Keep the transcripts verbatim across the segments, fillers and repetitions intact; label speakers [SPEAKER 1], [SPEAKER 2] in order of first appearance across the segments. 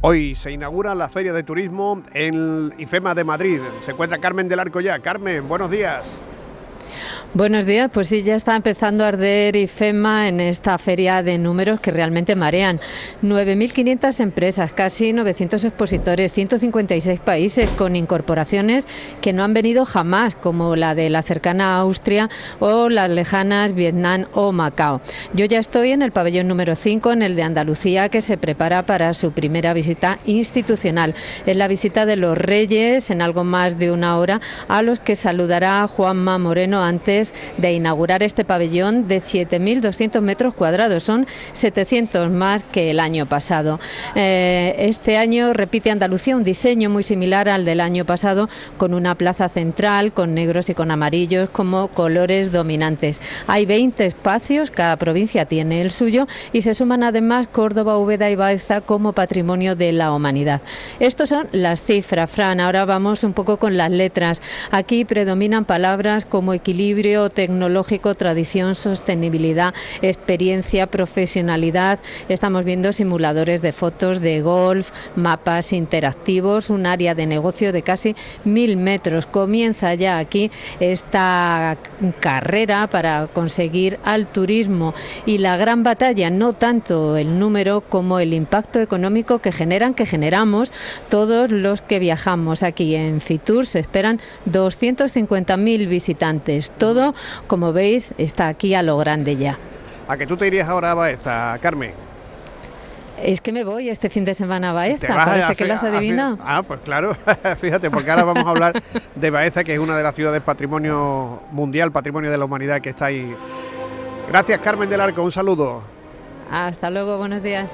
[SPEAKER 1] Hoy se inaugura la Feria de Turismo en IFEMA de Madrid. Se encuentra Carmen del Arco ya. Carmen, buenos días.
[SPEAKER 2] Buenos días, pues sí, ya está empezando a arder IFEMA en esta feria de números que realmente marean. nueve mil quinientas empresas, casi novecientos expositores, ciento cincuenta y seis países con incorporaciones que no han venido jamás, como la de la cercana Austria o las lejanas Vietnam o Macao. Yo ya estoy en el pabellón número cinco, en el de Andalucía, que se prepara para su primera visita institucional. Es la visita de los Reyes en algo más de una hora, a los que saludará Juanma Moreno antes de inaugurar este pabellón de siete mil doscientos metros cuadrados. Son setecientos más que el año pasado. Eh, este año repite Andalucía un diseño muy similar al del año pasado, con una plaza central, con negros y con amarillos como colores dominantes. Hay veinte espacios, cada provincia tiene el suyo, y se suman además Córdoba, Úbeda y Baeza como patrimonio de la humanidad. Estos son las cifras, Fran. Ahora vamos un poco con las letras. Aquí predominan palabras como equilibrio tecnológico, tradición, sostenibilidad, experiencia, profesionalidad. Estamos viendo simuladores de fotos de golf, mapas interactivos, un área de negocio de casi mil metros. Comienza ya aquí esta carrera para conseguir al turismo, y la gran batalla, no tanto el número como el impacto económico que generan, que generamos todos los que viajamos. Aquí en Fitur se esperan doscientos cincuenta mil visitantes. Todo, como veis, está aquí a lo grande ya.
[SPEAKER 1] ¿A que tú te irías ahora a Baeza, Carmen?
[SPEAKER 2] Es que me voy este fin de semana a Baeza, parece a, que lo has adivinado.
[SPEAKER 1] A, ah, pues claro, fíjate, porque ahora vamos a hablar de Baeza, que es una de las ciudades patrimonio mundial, patrimonio de la humanidad, que está ahí. Gracias, Carmen del Arco, un saludo.
[SPEAKER 2] Hasta luego, buenos días.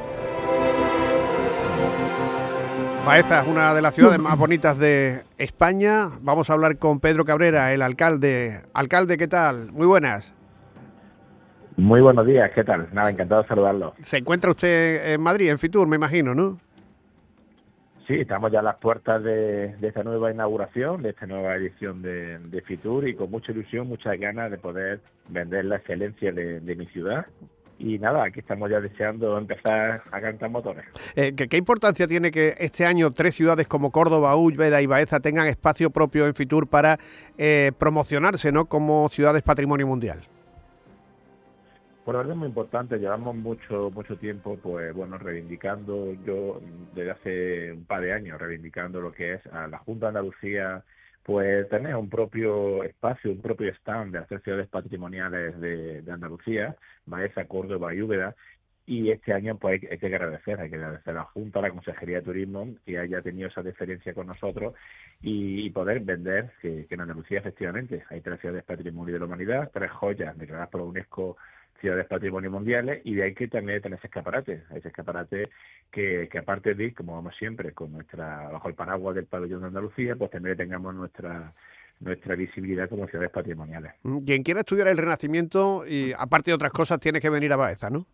[SPEAKER 1] Baeza es una de las ciudades más bonitas de España. Vamos a hablar con Pedro Cabrera, el alcalde. Alcalde, ¿qué tal? Muy buenas.
[SPEAKER 3] Muy buenos días, ¿qué tal? Nada, encantado de saludarlo.
[SPEAKER 1] Se encuentra usted en Madrid, en Fitur, me imagino, ¿no?
[SPEAKER 3] Sí, estamos ya a las puertas de, de esta nueva inauguración, de esta nueva edición de, de Fitur, y con mucha ilusión, muchas ganas de poder vender la excelencia de, de mi ciudad. Y nada, aquí estamos ya deseando empezar a cantar motores.
[SPEAKER 1] Eh, ¿qué, ¿Qué importancia tiene que este año tres ciudades como Córdoba, Úbeda y Baeza tengan espacio propio en Fitur para eh, promocionarse, ¿no?, como ciudades patrimonio mundial?
[SPEAKER 3] Por la verdad es muy importante. Llevamos mucho mucho tiempo, pues bueno, reivindicando, yo desde hace un par de años, reivindicando lo que es a la Junta de Andalucía, pues tener un propio espacio, un propio stand de las tres ciudades patrimoniales de, de Andalucía, Baeza, Córdoba y Úbeda. Y este año pues hay, hay que agradecer, hay que agradecer a la Junta, a la Consejería de Turismo, que haya tenido esa deferencia con nosotros y, y poder vender que, que en Andalucía efectivamente hay tres ciudades patrimonio de la humanidad, tres joyas declaradas por la UNESCO ciudades patrimonio mundiales, y de ahí que también tener ese escaparate, ese escaparate que, que aparte de ir, como vamos siempre, con nuestra, bajo el paraguas del pabellón de Andalucía, pues también tengamos nuestra nuestra visibilidad como ciudades patrimoniales.
[SPEAKER 1] Quien quiera estudiar el Renacimiento, y aparte de otras cosas, tiene que venir a Baeza, ¿no?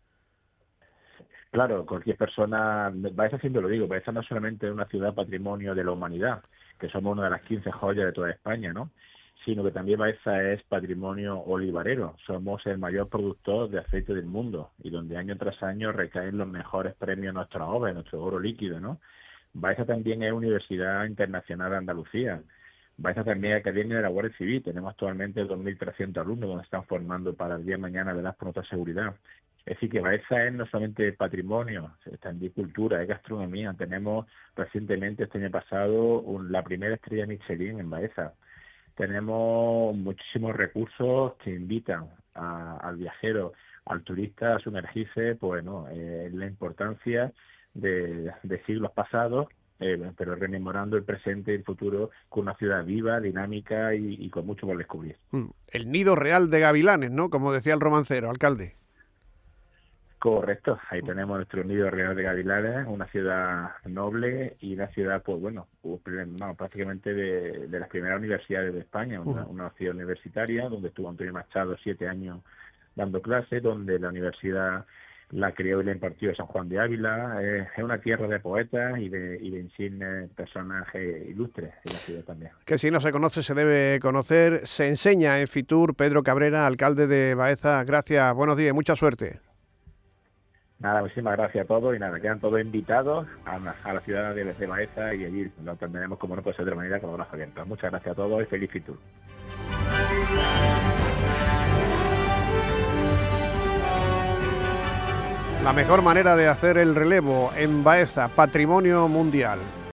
[SPEAKER 3] Claro, cualquier persona, Baeza siempre lo digo, Baeza no es solamente una ciudad patrimonio de la humanidad, que somos una de las quince joyas de toda España, ¿no?, sino que también Baeza es patrimonio olivarero. Somos el mayor productor de aceite del mundo, y donde año tras año recaen los mejores premios a nuestra obra, nuestro oro líquido, ¿no? Baeza también es Universidad Internacional de Andalucía. Baeza también es Academia de la Guardia Civil. Tenemos actualmente dos mil trescientos alumnos donde están formando para el día de mañana velar por nuestra seguridad. Es decir, que Baeza es no solamente patrimonio, también cultura, es gastronomía. Tenemos recientemente, este año pasado, un, la primera estrella Michelin en Baeza. Tenemos muchísimos recursos que invitan a, al viajero, al turista, a sumergirse, pues no, eh, la importancia de, de siglos pasados, eh, pero rememorando el presente y el futuro con una ciudad viva, dinámica y, y con mucho por descubrir.
[SPEAKER 1] El nido real de gavilanes, ¿no?, como decía el romancero, alcalde.
[SPEAKER 3] Correcto, ahí tenemos nuestro nido real de Gavilanes, una ciudad noble y una ciudad, pues bueno, no, prácticamente de, de las primeras universidades de España, una, una ciudad universitaria donde estuvo Antonio Machado siete años dando clases, donde la universidad la creó y la impartió San Juan de Ávila. Eh, es una tierra de poetas y de, y de insignes personajes ilustres en la ciudad también.
[SPEAKER 1] Que si no se conoce, se debe conocer. Se enseña en Fitur. Pedro Cabrera, alcalde de Baeza, gracias, buenos días y mucha suerte.
[SPEAKER 3] Nada, muchísimas gracias a todos y nada, quedan todos invitados a la, a la ciudad de, de Baeza y allí lo tendremos como no puede ser de otra manera con los brazos abiertos. Muchas gracias a todos y feliz Fitur.
[SPEAKER 1] La mejor manera de hacer el relevo en Baeza, patrimonio mundial.